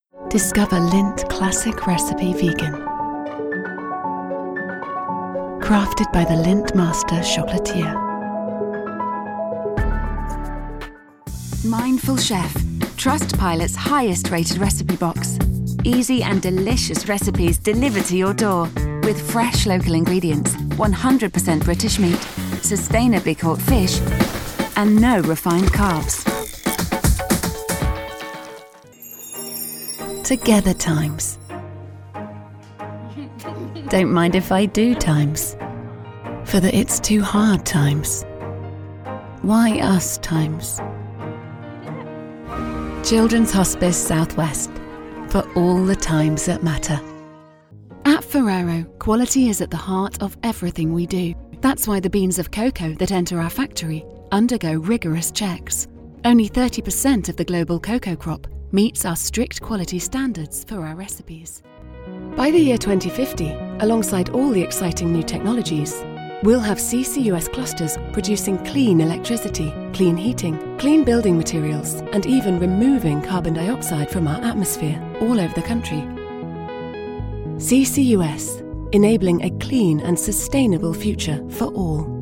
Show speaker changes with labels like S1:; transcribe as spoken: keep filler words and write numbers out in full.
S1: Discover Lindt Classic Recipe Vegan. Crafted by the Lindt Master Chocolatier.
S2: Mindful Chef, Trustpilot's highest rated recipe box. Easy and delicious recipes delivered to your door with fresh local ingredients, one hundred percent British meat, sustainably caught fish, and no refined carbs.
S1: Together times. Don't mind if I do times. For the it's too hard times. Why us times? Children's Hospice Southwest. For all the times that matter. At Ferrero, quality is at the heart of everything we do. That's why the beans of cocoa that enter our factory undergo rigorous checks. Only thirty percent of the global cocoa crop meets our strict quality standards for our recipes. By the year twenty fifty, alongside all the exciting new technologies, we'll have C C U S clusters producing clean electricity, clean heating, clean building materials, and even removing carbon dioxide from our atmosphere all over the country. C C U S, enabling a clean and sustainable future for all.